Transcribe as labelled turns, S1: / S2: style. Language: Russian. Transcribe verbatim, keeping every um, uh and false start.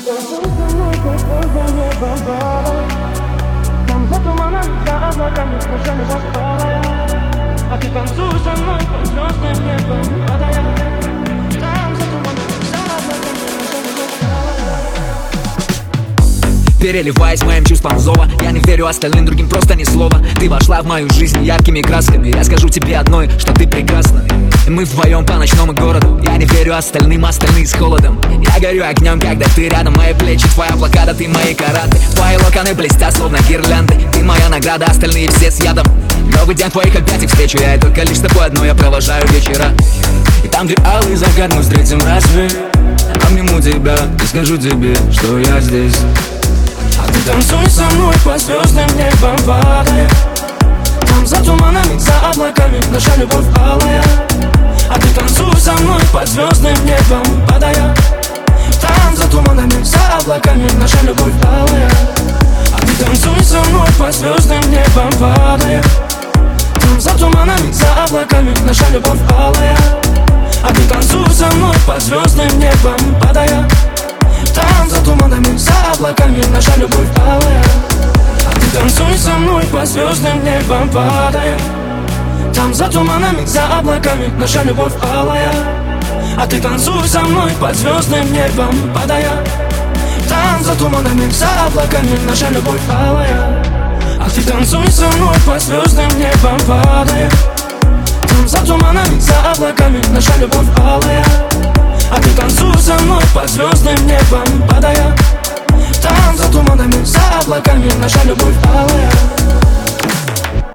S1: Там за туманами, за облаками наша любовь алая. А ты танцуй со мной под звездным небом падая. Там за туманами, за облаками наша любовь алая.
S2: Переливаясь моим чувством зова, я не верю остальным другим, просто ни слова. Ты вошла в мою жизнь яркими красками. Я скажу тебе одной, что ты прекрасна. И мы вдвоем по ночному городу. Я не верю остальным, остальные с холодом. Я горю огнем, когда ты рядом. Мои плечи, твоя блокада, ты мои караты. Твои локоны блестят, словно гирлянды. Ты моя награда, остальные все с ядом. Новый день твоих объятий встречу я, и только лишь с тобой одной я провожаю вечера. И там, где алый закат мы встретим рассвет, обниму тебя и скажу тебе, что я здесь.
S1: А ты танцуй со мной по звездным небом падая. Там за туманами, за облаками наша любовь алая. А ты танцуй со мной под звездным небом падая. Там за туманами, за облаками наша любовь алая. А ты танцуй со мной под звездным небом падая. Там за туманами, за облаками наша любовь алая. А ты танцуй со мной под звездным небом падая. Там за туманами, за облаками наша любовь алая. А ты танцуй со мной по звездным небом падая. Там за туманами, за облаками наша любовь алая. А ты танцуй со мной под звездным небом падая. Там за туманами, за облаками наша любовь алая. А ты танцуй со мной по звездным небом падая. Там за туманами, за облаками наша любовь алая. А ты танцуй со мной под звездным небом падая. Там за туманами, за облаками наша любовь алая.